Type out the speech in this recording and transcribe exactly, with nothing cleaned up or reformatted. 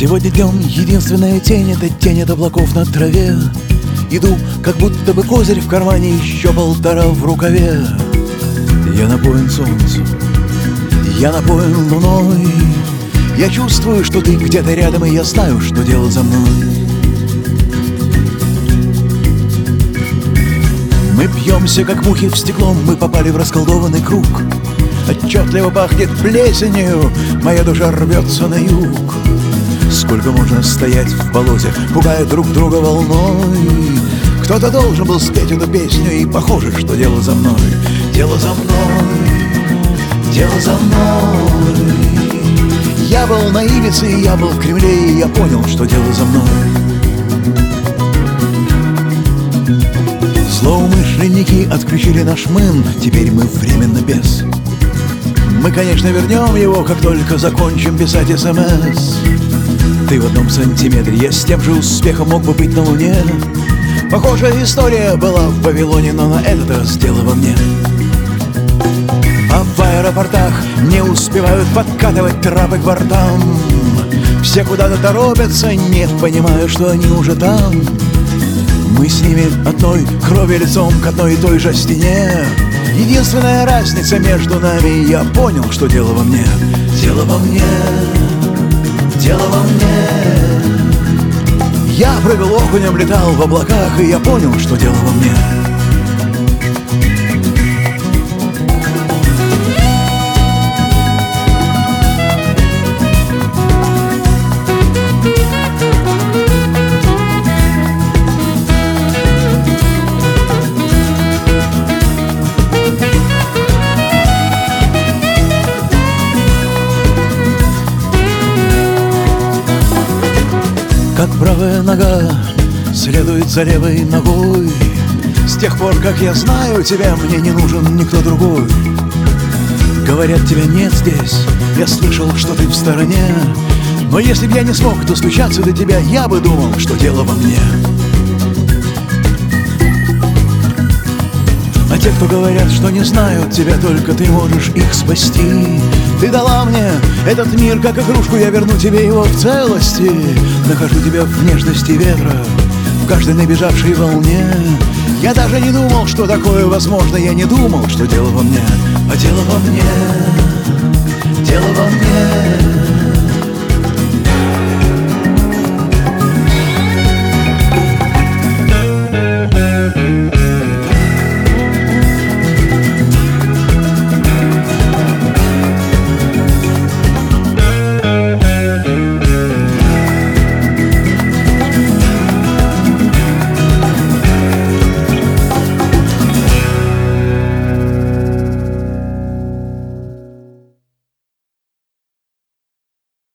Сегодня днем единственная тень — это тень от облаков на траве. Иду, как будто бы козырь в кармане, еще полтора в рукаве. Я напоен солнцем, я напоен луной. Я чувствую, что ты где-то рядом, и я знаю, что дело за мной. Мы пьемся, как мухи в стекло, мы попали в расколдованный круг. Отчетливо пахнет плесенью, моя душа рвется на юг. Сколько можно стоять в болоте, пугая друг друга волной? Кто-то должен был спеть эту песню, и похоже, что дело за мной. Дело за мной, дело за мной. Я был на Ибице, я был в Кремле, и я понял, что дело за мной. Злоумышленники отключили наш мын, теперь мы временно без. Мы, конечно, вернем его, как только закончим писать СМС. Ты в одном сантиметре, я с тем же успехом мог бы быть на Луне. Похожая история была в Вавилоне, но на этот раз дело во мне. А в аэропортах не успевают подкатывать трапы к бортам. Все куда-то торопятся, не понимая, что они уже там. Мы с ними одной крови лицом к одной и той же стене. Единственная разница между нами — я понял, что дело во мне. Дело во мне, дело во мне. Я прыгал окунем, летал в облаках, и я понял, что дело во мне. Как правая нога следует за левой ногой. С тех пор, как я знаю тебя, мне не нужен никто другой. Говорят, тебя нет здесь, я слышал, что ты в стороне. Но если б я не смог достучаться до тебя, я бы думал, что дело во мне. А те, кто говорят, что не знают тебя, только ты можешь их спасти. Ты дала мне этот мир как игрушку, я верну тебе его в целости. Нахожу тебя в нежности ветра, в каждой набежавшей волне. Я даже не думал, что такое возможно, я не думал, что дело во мне. А дело во мне, дело во мне.